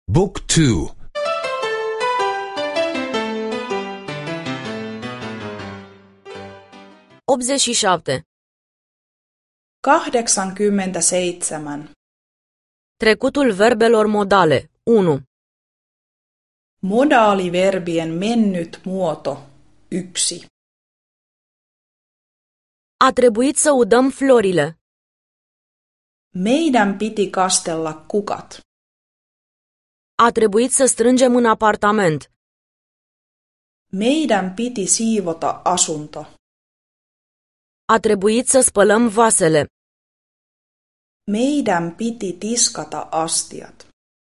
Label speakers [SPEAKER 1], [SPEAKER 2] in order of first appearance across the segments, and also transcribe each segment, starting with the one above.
[SPEAKER 1] Book 2.
[SPEAKER 2] 87.
[SPEAKER 3] 87.
[SPEAKER 2] Trecutul verbelor modale. 1.
[SPEAKER 3] Modaaliverbien mennyt muoto 1.
[SPEAKER 2] A trebuit să udăm florile.
[SPEAKER 3] Meidän piti kastella kukat.
[SPEAKER 2] A trebuit să strângem în apartament.
[SPEAKER 3] Meidän piti siivota asunto.
[SPEAKER 2] A trebuit să spălăm vasele.
[SPEAKER 3] Meidän piti tiskata astiat.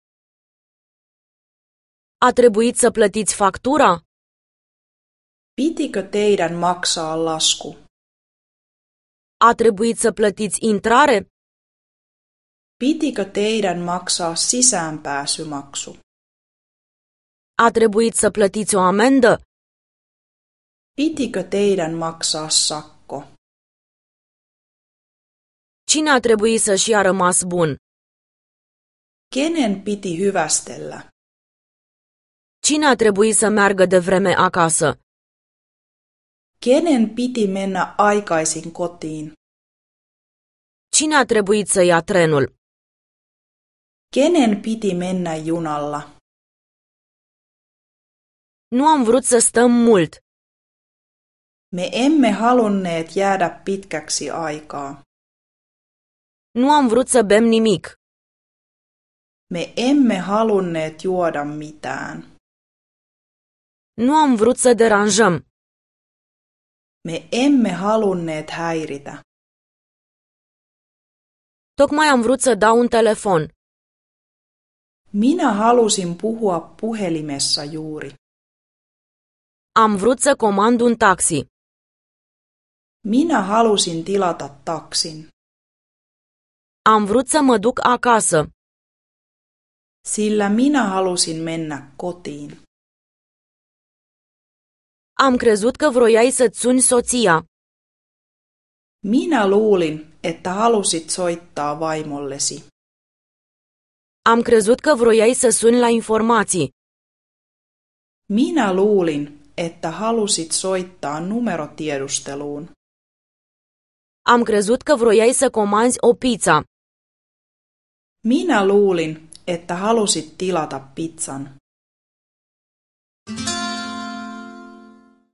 [SPEAKER 2] A trebuit să plătiți factura.
[SPEAKER 3] Pitikö teidän maksaa lasku?
[SPEAKER 2] A trebuit să plătiți intrare.
[SPEAKER 3] Pitikö teidän maksaa sisäänpääsymaksu?
[SPEAKER 2] A trebuit să plătiți o amendă.
[SPEAKER 3] Pitikö teidän maksaa sakko?
[SPEAKER 2] Cine a trebuit să-și ia rămas bun?
[SPEAKER 3] Kenen piti hyvästellä?
[SPEAKER 2] Cine a trebuit să meargă de vreme acasă?
[SPEAKER 3] Kenen piti mennä aikaisin kotiin?
[SPEAKER 2] Cine a trebuit să ia trenul?
[SPEAKER 3] Kenen piti mennä junalla?
[SPEAKER 2] Nu am vrut să stăm mult.
[SPEAKER 3] Me emme halunneet jäädä pitkäksi aikaa.
[SPEAKER 2] Nu am vrut să bem nimic.
[SPEAKER 3] Me emme halunneet juoda mitään.
[SPEAKER 2] Nu am vrut să deranjăm.
[SPEAKER 3] Me emme halunneet häiritä.
[SPEAKER 2] Tocmai am vrut să dau un telefon.
[SPEAKER 3] Minä halusin puhua puhelimessa juuri.
[SPEAKER 2] Am vrut să comand un taxi.
[SPEAKER 3] Minä halusin tilata taksin.
[SPEAKER 2] Am vrut să mă duc acasă.
[SPEAKER 3] Sillä minä halusin mennä kotiin.
[SPEAKER 2] Am crezut că vroiai să-ți suni soția.
[SPEAKER 3] Minä luulin, että halusit soittaa vaimollesi.
[SPEAKER 2] Am crezut că vroiai să suni la informații.
[SPEAKER 3] Minä luulin, että halusit soittaa numerotiedusteluun.
[SPEAKER 2] Am crezut că vroiai să comanzi o pizza.
[SPEAKER 3] Minä luulin, että halusit tilata pizzan.